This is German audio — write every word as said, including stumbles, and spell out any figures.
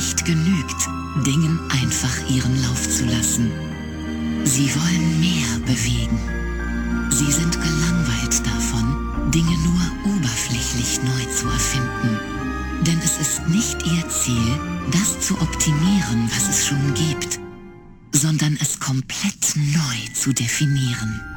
nicht genügt, Dingen einfach ihren Lauf zu lassen. Sie wollen mehr bewegen. Sie sind gelangweilt davon, Dinge nur oberflächlich neu zu erfinden. Denn es ist nicht ihr Ziel, das zu optimieren, was es schon gibt, sondern es komplett neu zu definieren.